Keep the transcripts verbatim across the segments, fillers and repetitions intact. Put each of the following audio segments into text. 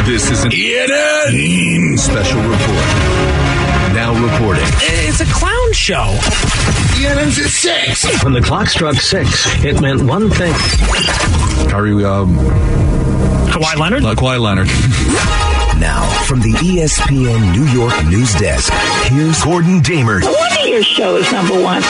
This is an E N N special report. Now reporting. It's a clown show. E N N's at six. When the clock struck six, it meant one thing. Kari, um... Kawhi Leonard? Uh, Kawhi Leonard. Now, from the E S P N New York news desk, here's Gordon Damer. One of your shows, number one.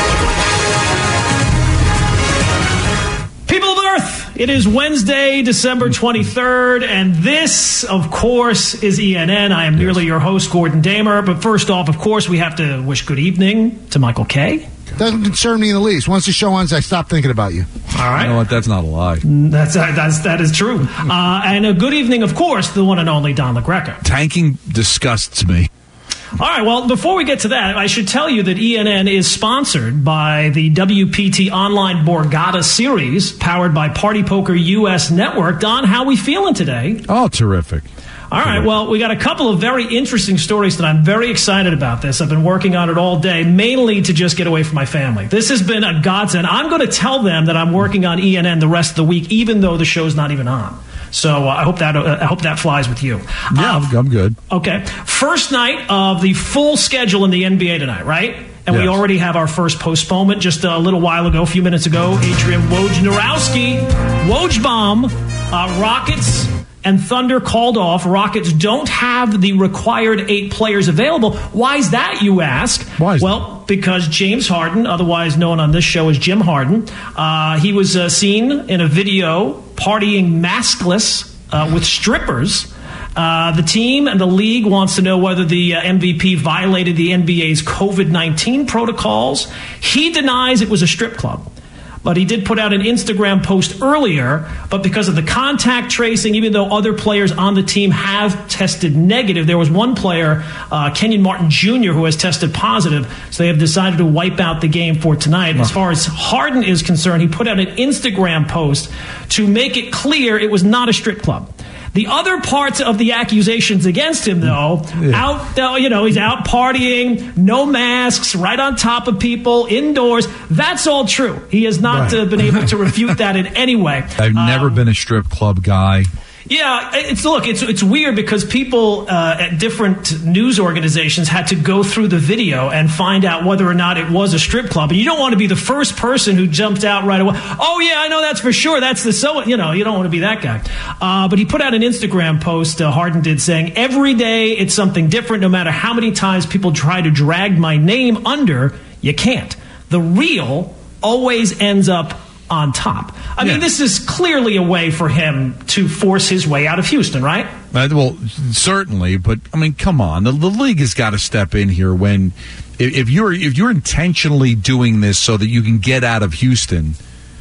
People of Earth, it is Wednesday, December twenty-third, and this, of course, is E N N. I am merely your host, Gordon Damer. But first off, of course, we have to wish good evening to Michael Kay. Doesn't concern me in the least. Once the show ends, I stop thinking about you. All right. You know what? That's not a lie. That's, uh, that's, that is true. Uh, and a good evening, of course, to the one and only Don LaGreca. Tanking disgusts me. All right, well, before we get to that, I should tell you that E N N is sponsored by the W P T Online Borgata Series, powered by Party Poker U S Network. Don, how are we feeling today? Oh, terrific. All right, well, we got a couple of very interesting stories that I'm very excited about this. I've been working on it all day, mainly to just get away from my family. This has been a godsend. I'm going to tell them that I'm working on E N N the rest of the week, even though the show's not even on. So uh, I hope that uh, I hope that flies with you. Yeah, uh, I'm good. Okay. First night of the full schedule in the N B A tonight, right? And yes. We already have our first postponement just a little while ago, a few minutes ago. Adrian Wojnarowski, Woj bomb, uh, Rockets and Thunder called off. Rockets don't have the required eight players available. Why is that, you ask? Why is well, that? Because James Harden, otherwise known on this show as Jim Harden, uh, he was uh, seen in a video partying maskless uh, with strippers. Uh, the team and the league wants to know whether the uh, M V P violated the N B A's COVID nineteen protocols. He denies it was a strip club. But he did put out an Instagram post earlier, but because of the contact tracing, even though other players on the team have tested negative, there was one player, uh, Kenyon Martin Junior, who has tested positive, so they have decided to wipe out the game for tonight. As far as Harden is concerned, he put out an Instagram post to make it clear it was not a strip club. The other parts of the accusations against him, though, yeah. out, uh, you know, he's out partying, no masks, right on top of people, indoors. That's all true. He has not right. uh, been able to refute that in any way. I've um, never been a strip club guy. Yeah, it's look, it's it's weird because people uh, at different news organizations had to go through the video and find out whether or not it was a strip club. And you don't want to be the first person who jumped out right away. Oh yeah, I know that's for sure. That's the so you know you don't want to be that guy. Uh, but he put out an Instagram post. Uh, Harden did saying every day it's something different. No matter how many times people try to drag my name under, you can't. The real always ends up on top. I yeah. mean, this is clearly a way for him to force his way out of Houston, right? Uh, well, certainly, but I mean, come on, the, the league has got to step in here when if, if you're if you're intentionally doing this so that you can get out of Houston,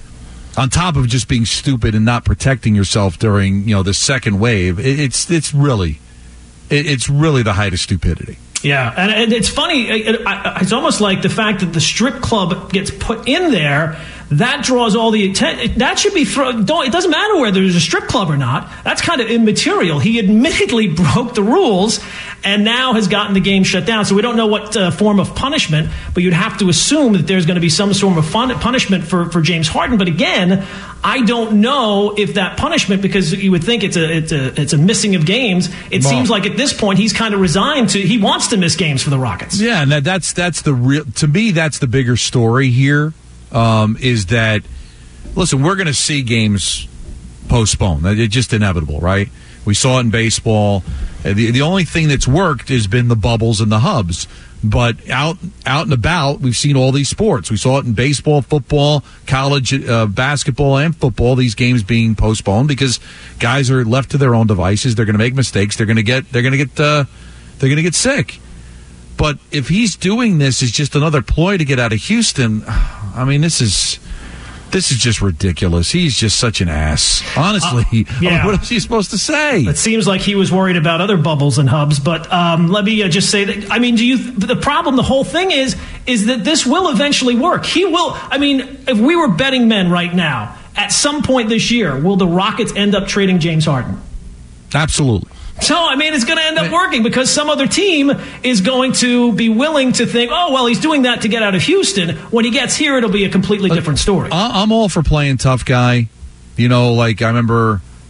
on top of just being stupid and not protecting yourself during you know the second wave, it, it's it's really it, it's really the height of stupidity. Yeah, and, and it's funny. It, it, it's almost like the fact that the strip club gets put in there. That draws all the attention. That should be thrown. Don't. It doesn't matter whether there's a strip club or not. That's kind of immaterial. He admittedly broke the rules, and now has gotten the game shut down. So we don't know what uh, form of punishment, but you'd have to assume that there's going to be some sort of fun, punishment for, for James Harden. But again, I don't know if that punishment, because you would think it's a it's a it's a missing of games. It well, seems like at this point he's kind of resigned to. He wants to miss games for the Rockets. Yeah, and that, that's that's the real. To me, that's the bigger story here. Um, is that, listen, we're going to see games postponed. It's just inevitable, right? We saw it in baseball. The, the only thing that's worked has been the bubbles and the hubs. But out out and about, we've seen all these sports. We saw it in baseball, football, college uh, basketball, and football, these games being postponed because guys are left to their own devices. They're going to make mistakes. They're going to get they're going to get uh, they're going to get sick. But if he's doing this as just another ploy to get out of Houston, I mean, this is this is just ridiculous. He's just such an ass. Honestly, uh, yeah. I mean, what is he supposed to say? It seems like he was worried about other bubbles and hubs. But um, let me uh, just say that, I mean, do you? The problem, the whole thing is, is that this will eventually work. He will. I mean, if we were betting men right now, at some point this year, will the Rockets end up trading James Harden? Absolutely. So, I mean, it's going to end up working because some other team is going to be willing to think, oh, well, he's doing that to get out of Houston. When he gets here, it'll be a completely different story. I'm all for playing tough guy. You know, like I remember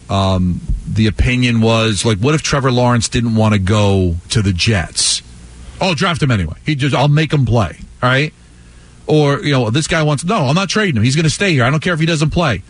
um, the opinion was, like, what if Trevor Lawrence didn't want to go to the Jets? Oh, draft him anyway. He just, I'll make him play, all right? Or, you know, this guy wants, no, I'm not trading him. He's going to stay here. I don't care if he doesn't play.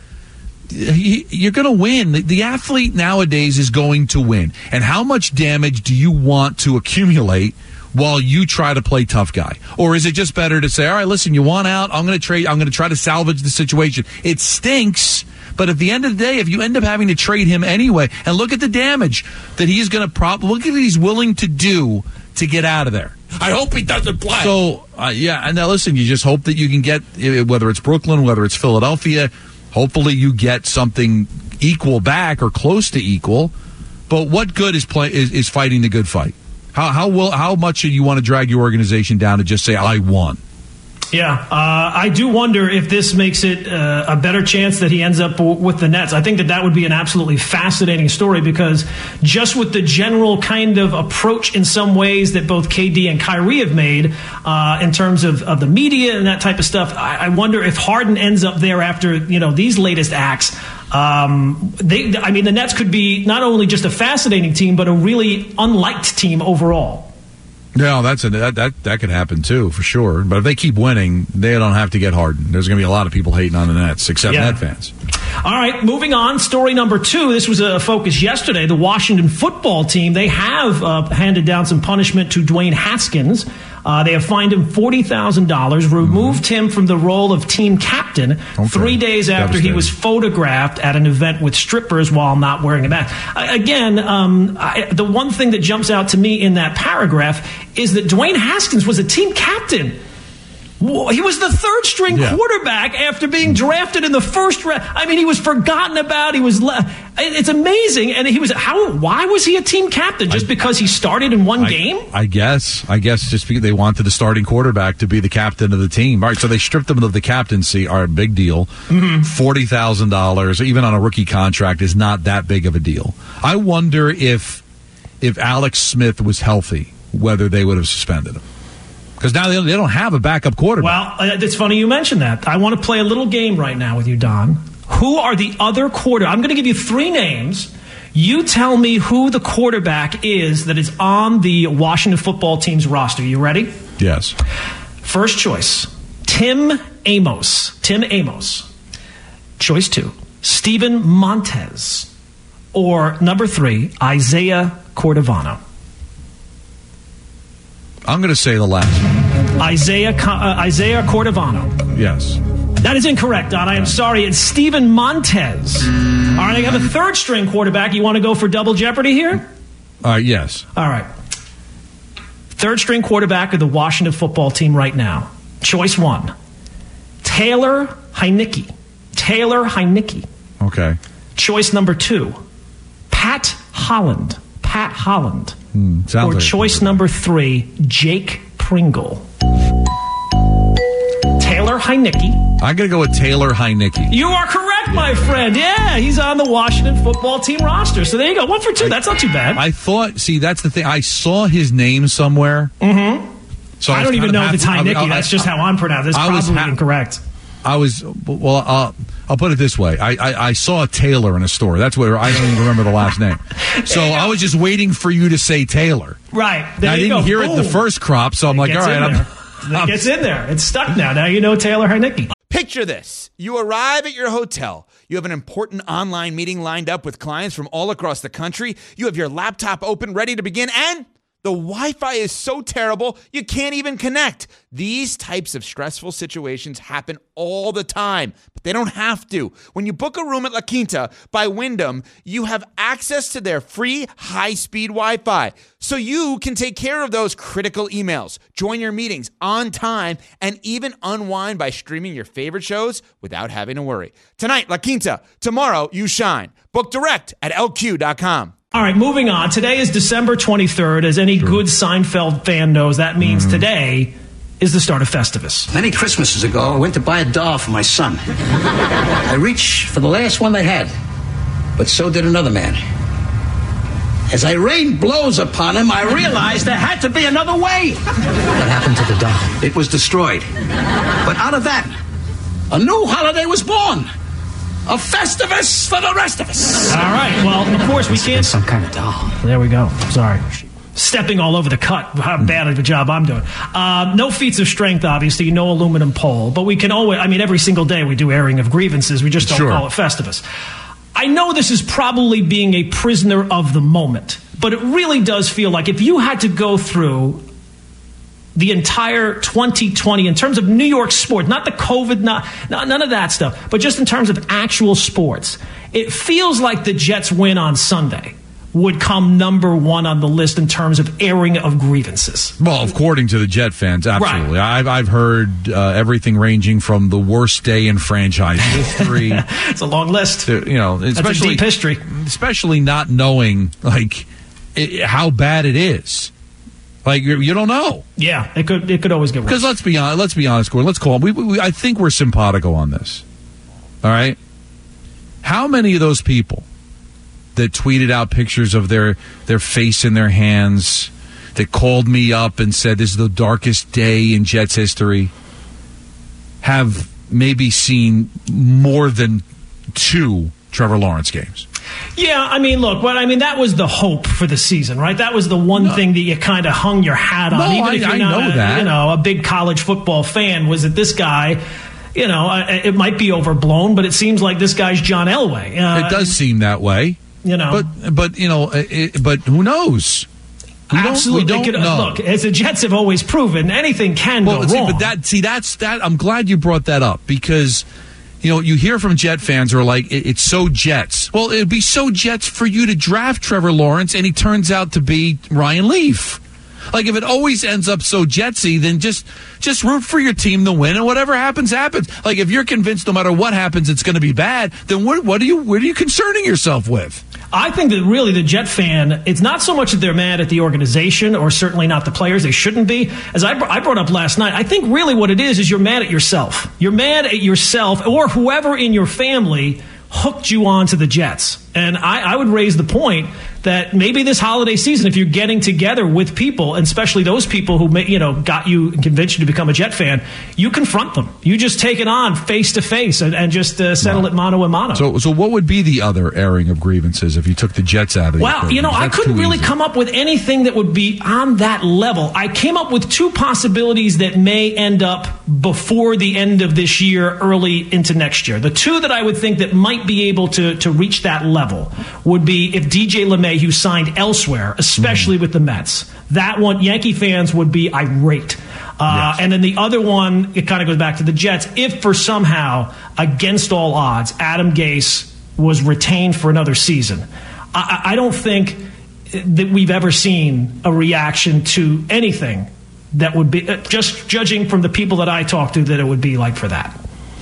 He, you're going to win. The, the athlete nowadays is going to win. And how much damage do you want to accumulate while you try to play tough guy? Or is it just better to say, all right, listen, you want out, I'm going to trade, I'm going to try to salvage the situation. It stinks, but at the end of the day, if you end up having to trade him anyway, and look at the damage that he's going to probably, look at what he's willing to do to get out of there. I hope he doesn't play. So, uh, yeah, and now listen, you just hope that you can get, whether it's Brooklyn, whether it's Philadelphia, hopefully you get something equal back or close to equal. But what good is play is, is fighting the good fight? How how will how much do you want to drag your organization down to just say I won? Yeah, uh, I do wonder if this makes it uh, a better chance that he ends up w- with the Nets. I think that that would be an absolutely fascinating story, because just with the general kind of approach in some ways that both K D and Kyrie have made uh, in terms of, of the media and that type of stuff, I, I wonder if Harden ends up there after, you know, these latest acts. Um, they, I mean, the Nets could be not only just a fascinating team, but a really unliked team overall. No, that's a, that, that that could happen too, for sure. But if they keep winning, they don't have to get Harden. There's going to be a lot of people hating on the Nets, except yeah. Net fans. All right, moving on. Story number two. This was a focus yesterday. The Washington football team, they have uh, handed down some punishment to Dwayne Haskins. Uh, they have fined him forty thousand dollars, removed mm-hmm. him from the role of team captain okay. three days after he was photographed at an event with strippers while not wearing a mask. Uh, again, um, I, the one thing that jumps out to me in that paragraph is that Dwayne Haskins was a team captain. He was the third string yeah. quarterback after being drafted in the first round. I mean, he was forgotten about. He was. Le- it's amazing. And he was. How? Why was he a team captain? Just I, because he started in one I, game? I guess. I guess just because they wanted the starting quarterback to be the captain of the team. All right. So they stripped him of the captaincy. All right, big deal. Mm-hmm. Forty thousand dollars, even on a rookie contract, is not that big of a deal. I wonder if if Alex Smith was healthy, whether they would have suspended him. Because now they don't have a backup quarterback. Well, it's funny you mention that. I want to play a little game right now with you, Don. Who are the other quarter? I'm going to give you three names. You tell me who the quarterback is that is on the Washington football team's roster. You ready? Yes. First choice, Tim Amos. Tim Amos. Choice two, Steven Montez. Or number three, Isaiah Cordovano. I'm going to say the last one. Isaiah uh, Isaiah Cordovano. Yes. That is incorrect, Don. I am sorry. It's Steven Montez. All right, I have a third string quarterback. You want to go for double jeopardy here? Uh, yes. All right. Third string quarterback of the Washington football team right now. Choice one, Taylor Heinicke. Taylor Heinicke. Okay. Choice number two, Pat Holland. Pat Holland. Hmm, or like choice number three, Jake Pringle. Taylor Heinicke. I'm going to go with Taylor Heinicke. You are correct, yeah. my friend. Yeah, he's on the Washington football team roster. So there you go. One for two. I, that's not too bad. I thought, see, that's the thing. I saw his name somewhere. Mm-hmm. So I, I don't even know if it's Heinicke. I, I, that's just how I'm pronounced. It's I probably ha- incorrect. I was, well, uh, I'll put it this way. I, I, I saw a Taylor in a store. That's where I don't even remember the last name. So I was just waiting for you to say Taylor. Right. There I you didn't go. hear Boom. it the first crop, so I'm it like, all right. I'm, I'm, it gets in there. It's stuck now. Now you know Taylor Heinicke. Picture this. You arrive at your hotel. You have an important online meeting lined up with clients from all across the country. You have your laptop open, ready to begin, and the Wi-Fi is so terrible, you can't even connect. These types of stressful situations happen all the time, but they don't have to. When you book a room at La Quinta by Wyndham, you have access to their free high-speed Wi-Fi, so you can take care of those critical emails, join your meetings on time, and even unwind by streaming your favorite shows without having to worry. Tonight, La Quinta. Tomorrow, you shine. Book direct at L Q dot com. All right, moving on. Today is December twenty-third. As any good Seinfeld fan knows, that means mm. today is the start of Festivus. Many Christmases ago, I went to buy a doll for my son. I reached for the last one they had, but so did another man. As I rained blows upon him, I realized there had to be another way. What happened to the doll? It was destroyed. But out of that, a new holiday was born. A Festivus for the rest of us. All right. Well, of course, we can't. Some kind of doll. There we go. Sorry. Stepping all over the cut. How bad of a job I'm doing. Uh, no feats of strength, obviously. No aluminum pole. But we can always, I mean, every single day we do airing of grievances. We just don't Sure. call it Festivus. I know this is probably being a prisoner of the moment. But it really does feel like if you had to go through the entire twenty twenty in terms of New York sports, not the COVID, not, not none of that stuff, but just in terms of actual sports, it feels like the Jets win on Sunday would come number one on the list in terms of airing of grievances. Well, according to the Jet fans, absolutely. Right. I've I've heard uh, everything ranging from the worst day in franchise history. It's a long list. To, you know, especially That's a deep history. Especially not knowing like it, how bad it is. Like you you don't know. Yeah, it could it could always get worse. Because let's be honest, let's be honest, Gordon. Let's call it. We, we, I think we're simpatico on this. All right. How many of those people that tweeted out pictures of their their face in their hands, that called me up and said this is the darkest day in Jets history, have maybe seen more than two Trevor Lawrence games? Yeah, I mean, look, well, I mean, that was the hope for the season, right? That was the one No. thing that you kind of hung your hat on, No, even I- if you're I not, know a, that. you know, a big college football fan. Was that this guy? You know, uh, it might be overblown, but it seems like this guy's John Elway. Uh, It does seem that way, you know. but but you know, it, but who knows? We Absolutely, don't, we It don't could- know. Look, as the Jets have always proven, anything can Well, go see, wrong. but that see that's that. I'm glad you brought that up because you know you hear from Jet fans who are like, it, it's so Jets. Well, it'd be so Jets for you to draft Trevor Lawrence, and he turns out to be Ryan Leaf. Like if it always ends up so Jetsy, then just just root for your team to win, and whatever happens, happens. Like if you're convinced no matter what happens, it's going to be bad, then what what are you what are you concerning yourself with? I think that really the Jet fan, it's not so much that they're mad at the organization or certainly not the players. They shouldn't be. As I, br- I brought up last night, I think really what it is is you're mad at yourself. You're mad at yourself or whoever in your family hooked you on to the Jets. And I, I would raise the point that maybe this holiday season, if you're getting together with people, and especially those people who may, you know, got you and convinced you to become a Jet fan, you confront them. You just take it on face to face and and just uh, settle it mano a mano. So so what would be the other airing of grievances if you took the Jets out of the Well, equation? you know, I That's couldn't too really easy. come up with anything that would be on that level. I came up with two possibilities that may end up before the end of this year, early into next year. The two that I would think that might be able to, to reach that level would be if D J LeMahieu signed elsewhere, especially Mm. with the Mets. That one, Yankee fans would be irate. Uh, Yes. And then the other one, it kind of goes back to the Jets. If for somehow, against all odds, Adam Gase was retained for another season, I, I don't think that we've ever seen a reaction to anything that would be, uh, just judging from the people that I talk to, that it would be like for that.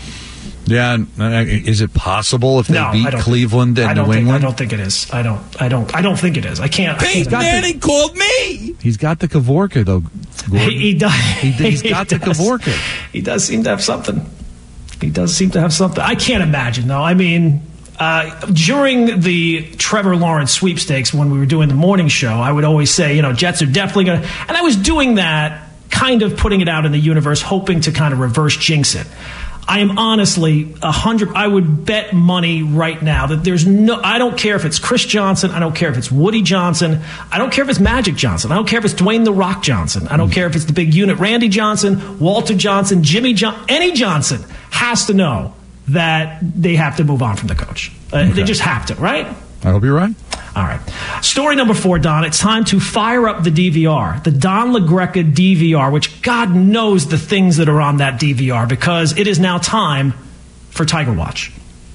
Yeah, and, uh, is it possible if they No, I beat don't- Cleveland and I don't New think, England? I don't think it is. I don't. I don't. I don't think it is. I can't. I Peyton can't- Manning called me. He's got the Kavorka though. Gordon. He, he does. He, he's got the does. Kavorka. He does seem to have something. He does seem to have something. I can't imagine though. I mean, uh, during the Trevor Lawrence sweepstakes when we were doing the morning show, I would always say, you know, Jets are definitely going to. And I was doing that, kind of putting it out in the universe, hoping to kind of reverse jinx it. I am honestly a hundred. I would bet money right now that there's no. I don't care if it's Chris Johnson. I don't care if it's Woody Johnson. I don't care if it's Magic Johnson. I don't care if it's Dwayne the Rock Johnson. I don't care if it's the big unit Randy Johnson, Walter Johnson, Jimmy John. Any Johnson has to know that they have to move on from the coach. Uh, Okay. They just have to, right? I hope you're right. All right. Story number four, Don. It's time to fire up the D V R, the Don LaGreca D V R, which God knows the things that are on that D V R, because it is now time for Tiger Watch.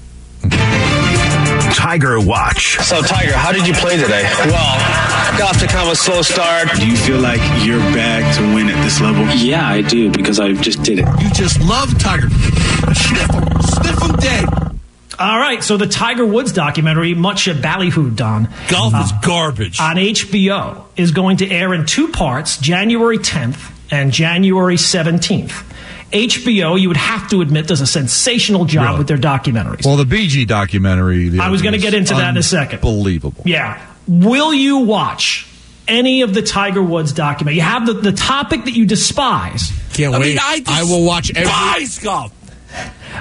Tiger Watch. So, Tiger, how did you play today? Well, got off to kind of a slow start. Do you feel like you're back to win at this level? Yeah, I do, because I just did it. You just love Tiger. Sniff him. Sniff him dead. All right, so the Tiger Woods documentary, much a ballyhoo, Don. Golf is garbage. On H B O is going to air in two parts, January tenth and January seventeenth. H B O, you would have to admit, does a sensational job Really? with their documentaries. Well, the B G documentary. the I was other gonna is get into that in a second. Unbelievable. Yeah. Will you watch any of the Tiger Woods documentary? You have the, the topic that you despise. Can't I wait. mean, I just I will watch every. despise golf.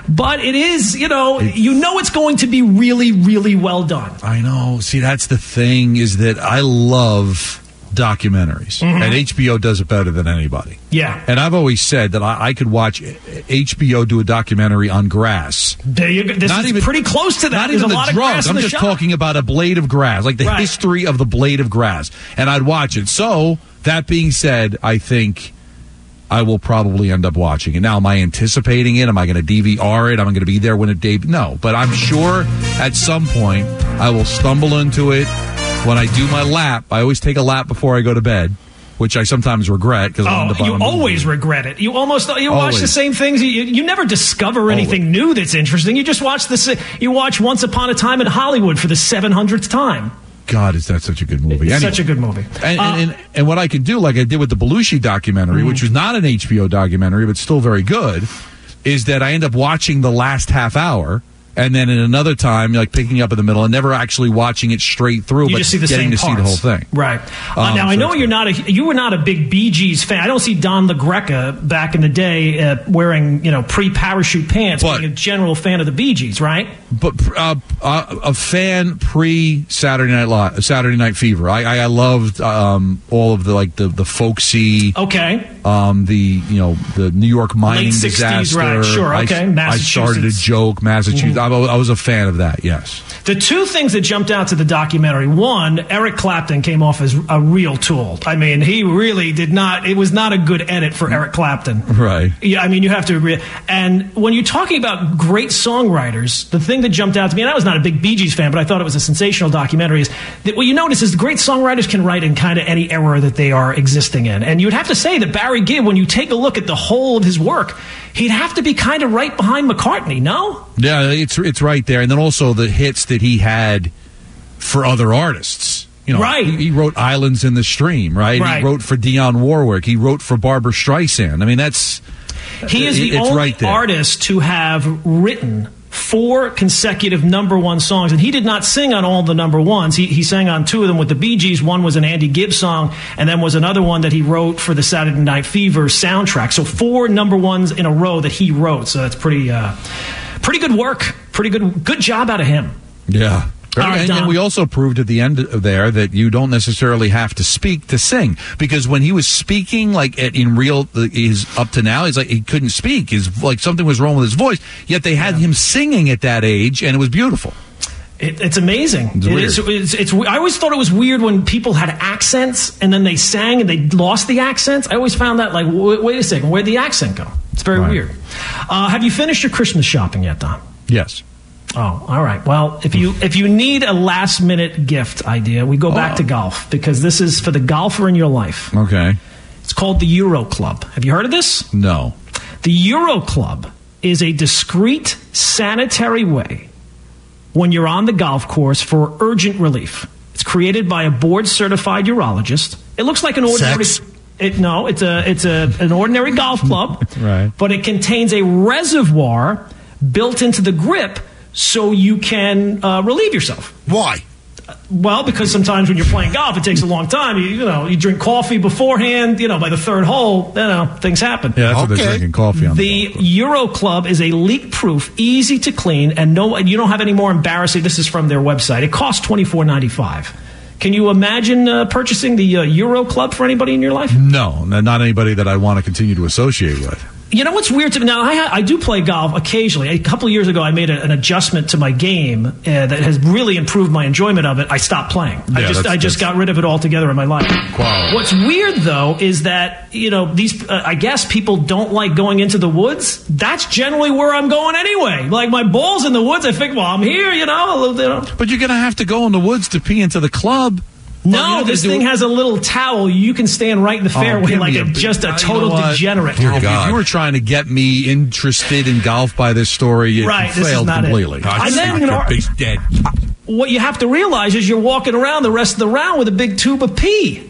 But it is, you know, you know it's going to be really, really well done. I know. See, that's the thing, is that I love documentaries, Mhm. and H B O does it better than anybody. Yeah. And I've always said that I, I could watch H B O do a documentary on grass. There you go. This Not is even- pretty close to that. Not There's even a the lot of drugs. grass in I'm the just shot. talking about a blade of grass, like the Right. history of the blade of grass. And I'd watch it. So, that being said, I think I will probably end up watching it. Now, am I anticipating it? Am I going to D V R it? Am I going to be there when it debuts? No, but I'm sure at some point I will stumble into it when I do my lap. I always take a lap before I go to bed, which I sometimes regret because I'm Oh, the bottom you of the always movie. regret it. You almost you watch Always. the same things. You, you never discover anything new that's interesting. You just watch this. You watch Once Upon a Time in Hollywood for the seven hundredth time. God, is that such a good movie? It's Anyway. such a good movie. And, Uh, and, and, and what I could do, like I did with the Belushi documentary, Mhm. which was not an H B O documentary, but still very good, is that I end up watching the last half hour, and then in another time, like picking up in the middle, and never actually watching it straight through, You but just see the getting same to parts. see the whole thing. Right. Uh, Um, now, I so know it's you're not a you were not a big Bee Gees fan. I don't see Don LaGreca back in the day uh, wearing, you know, pre-parachute pants, being a general fan of the Bee Gees, right? But uh, uh, a fan pre Saturday Night Live, Saturday Night Fever. I, I, I loved um, all of the like the the folksy. Okay. Um, the you know the New York mining Late sixties, disaster. right, sure, I- okay, I, started a Massachusetts. joke, Massachusetts. Mhm. I, was- I was a fan of that. Yes. The two things that jumped out to the documentary: one, Eric Clapton came off as a real tool. I mean, he really did not. It was not a good edit for Eric Clapton. Right. Yeah, I mean, you have to agree. And when you're talking about great songwriters, the thing that jumped out to me, and I was not a big Bee Gees fan, but I thought it was a sensational documentary, is that what you notice is the great songwriters can write in kind of any era that they are existing in. And you would have to say that Barry Gibb, when you take a look at the whole of his work, he'd have to be kind of right behind McCartney, no? Yeah, it's it's right there, and then also the hits that he had for other artists. You know, Right. He, he wrote "Islands in the Stream," right? Right. He wrote for Dionne Warwick. He wrote for Barbra Streisand. I mean, that's He is it- the it's only right there. artist to have written four consecutive number one songs, and he did not sing on all the number ones. He, he sang on two of them with the Bee Gees. One was an Andy Gibb song, and then was another one that he wrote for the Saturday Night Fever soundtrack. So four number ones in a row that he wrote. So that's pretty, uh, pretty good work. Pretty good, good job out of him. Yeah. All right, and, Dom. and we also proved at the end of there that you don't necessarily have to speak to sing, because when he was speaking, like at, in real, he's up to now, he's like he couldn't speak. His like something was wrong with his voice. Yet they had him singing at that age, and it was beautiful. It, it's amazing. It's It weird. is- it's, it's, I always thought it was weird when people had accents and then they sang and they lost the accents. I always found that like, w- wait a second, where'd the accent go? It's very Right. weird. Uh, have you finished your Christmas shopping yet, Don? Yes. Oh, all right. Well, if you if you need a last minute gift idea, we go back Oh. to golf, because this is for the golfer in your life. Okay. It's called the Euro Club. Have you heard of this? No. The Euro Club is a discreet, sanitary way when you're on the golf course for urgent relief. It's created by a board-certified urologist. It looks like an ordinary. Sex? It, no, it's a it's a an ordinary golf club, Right. but it contains a reservoir built into the grip so you can uh, relieve yourself. Why? Well, because sometimes when you're playing golf, it takes a long time. You, you know, you drink coffee beforehand. You know, by the third hole, you know, things happen. Yeah, that's what they're Okay. drinking coffee on. The Euro Club is a leak-proof, easy to clean, and no, you don't have any more embarrassing. This is from their website. It costs twenty-four ninety-five. Can you imagine uh, purchasing the uh, Euro Club for anybody in your life? No, not anybody that I want to continue to associate with. You know what's weird to me? Now, I, I do play golf occasionally. A couple of years ago, I made a, an adjustment to my game uh, that has really improved my enjoyment of it. I stopped playing. I Yeah, just that's- I just that's- got rid of it altogether in my life. Quality. What's weird, though, is that, you know, these, uh, I guess people don't like going into the woods. That's generally where I'm going anyway. Like, my ball's in the woods. I think, well, I'm here, you know. You know. But you're going to have to go in the woods to pee into the club. Well, No, you this do- thing has a little towel. You can stand right in the Oh, fairway give like me a, big- just a you total know what? degenerate. Dear God. If you were trying to get me interested in golf by this story, it Right, this is failed not it. completely. I then, you know, dead. what you have to realize is you're walking around the rest of the round with a big tube of pee.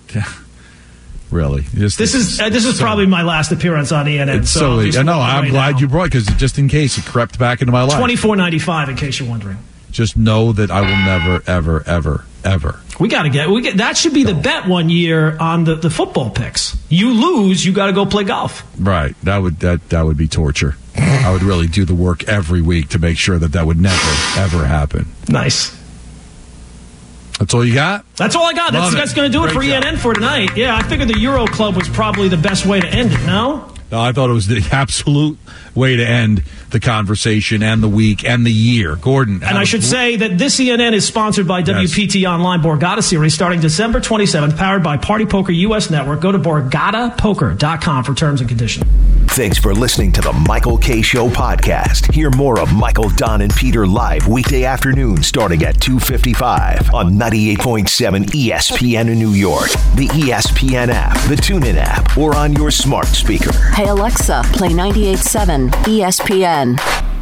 Really? Just- This is uh, this is so- probably my last appearance on E N N. It's so so. I'm just I know. walking I'm right glad now. you brought because just in case it crept back into my life. twenty-four ninety-five, in case you're wondering. Just know that I will never, ever, ever ever. We got to get, we get, that should be the bet one year on the, the football picks. You lose, you got to go play golf. Right. That would, that, that would be torture. I would really do the work every week to make sure that that would never, ever happen. Nice. That's all you got? That's all I got. That's, that's going to do it for E N N for tonight. Yeah, I figured the Euro Club was probably the best way to end it, no? No, I thought it was the absolute way to end the conversation and the week and the year. Gordon. And I should a... say that this E N N is sponsored by yes. W P T Online Borgata Series starting December twenty-seventh, powered by Party Poker U S Network. Go to borgata poker dot com for terms and conditions. Thanks for listening to the Michael Kay Show podcast. Hear more of Michael, Don, and Peter live weekday afternoons starting at two fifty-five on ninety-eight point seven E S P N in New York, the E S P N app, the TuneIn app, or on your smart speaker. Hey Alexa, play ninety-eight point seven E S P N.